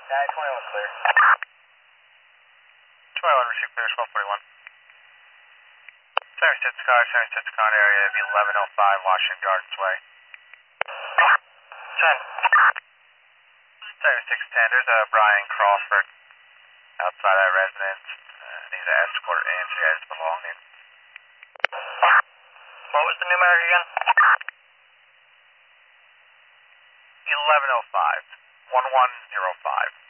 21 clear. 21 received clear, 1241. 76 car, 76 car area, 1105 Washington Gardens Way. 10. 7610, there's a Brian Crawford outside that residence. Needs an escort into you guys' belongings. What was the numeric again? 1105. 1105.